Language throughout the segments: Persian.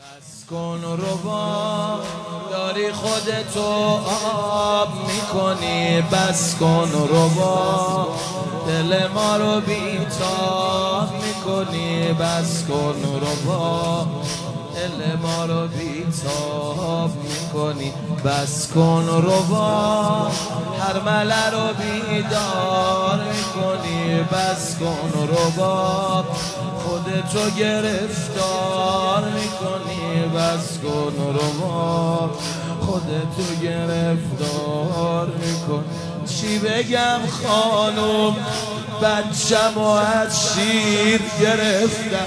بس کن ربا داری خودتو آب میکنی، بس کن ربا دل ما رو بیتاب میکنی، بس کن ربا دل ما رو بیتاب میکنی، بس کن ربا هر مله رو بیدار میکنی، بس کن ربا خودتو گرفتار میکنی، بس کن ربا خودتو گرفتار میکنی. چی بگم خانم بچم و از شیر گرفتم،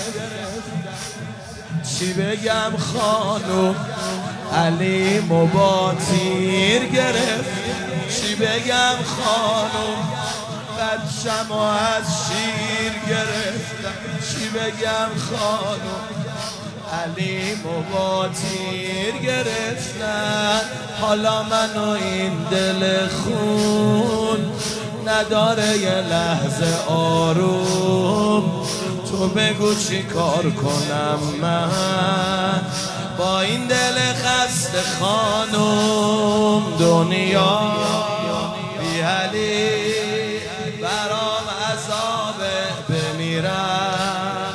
چی بگم خانم علیم و با تیر گرفت، چی بگم خانم بچم و از شیر گرفتم، چی بگم خانم علیم و با تیر گرفتن. حالا منو این دل خون نداره یه لحظه آروم، تو بگو چی کار کنم من با این دل خسته خانم. دنیا بی حلی برام عذابه، بمیرم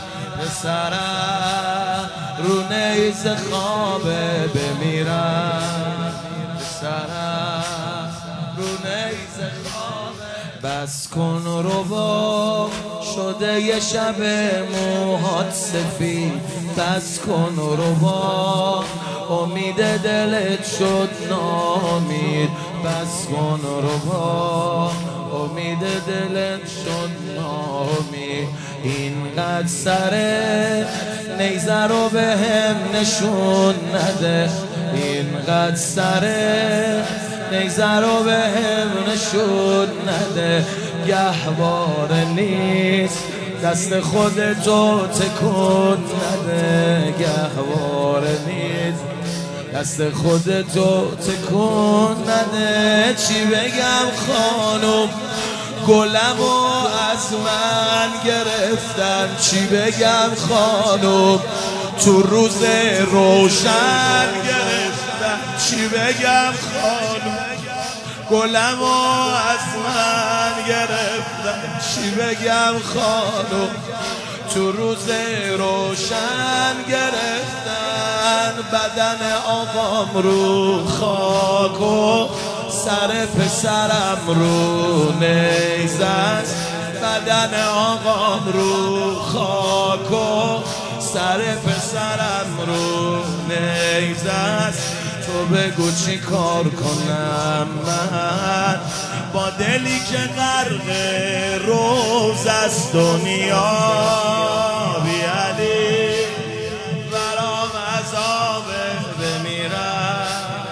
پسرم رو نیز خوابه، بمیرم پسرم رو نیز خوابه. بس کن ربا شده یه شب موهات سفید، بس کن ربا امید دلت شد نامید، بس کن ربا امید دلت شد نامید. اینقدر سره نیزه رو به هم نشون نده، اینقدر سره نیزه رو به هم نشون نده. گهوار نیست دست خودتو تکون نده، گهوار نیست دست خودتو تکون نده. چی بگم خانم گلمو از من گرفتن، چی بگم خانم تو روز روشن گرفتن، چی بگم خانم گلمو از من گرفتن، چی بگم خانم تو روز روشن گرفتن. بدن آقام رو خاک و سر پسرم رو نیزه است، بدن آقام رو خاک و سر پسرم رو نیزه است. تو بگو چی کار کنم من با دلی که غرق روز است. دنیا بی علی برام عذابه، بمیرم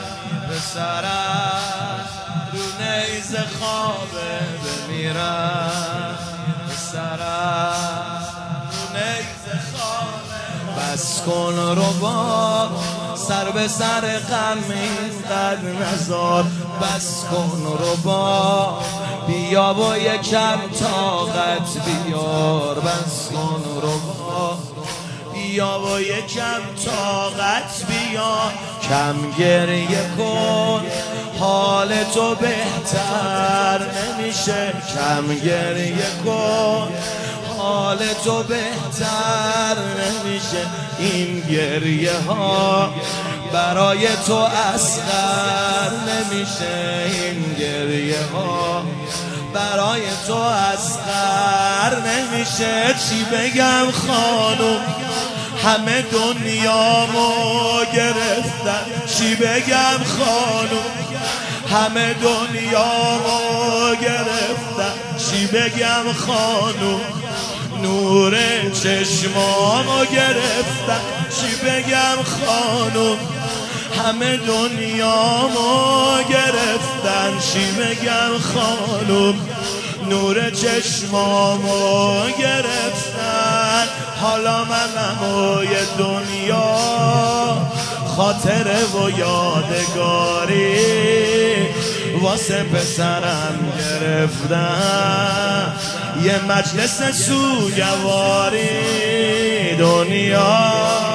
پسرم رو نیز خوابه، بمیرم پسرم رو نیز خوابه. بس کن ربا سر به سر غم اینقدر نزار، بس کن ربا بیا و یکم طاقت بیار، بس کن ربا بیا و یکم طاقت بیار. کم گریه کن حال تو بهتر نمیشه، کم گریه کن حال تو بهتر نمیشه. این گریه ها برای تو اصغر نمیشه، این گریه ها برای تو اصغر نمیشه. چی بگم خانم همه دنیامو گرفتن، چی بگم خانم همه دنیامو گرفتن، چی بگم خانم نور چشمامو گرفتن، چی بگم خانم همه دنیامو گرفتن، چی بگم خانم نور چشمامو گرفتن. حالا منم و یه دنیا خاطره و یادگاری واسه پسرم گرفتم، یه مجلس سوگواری. دنیا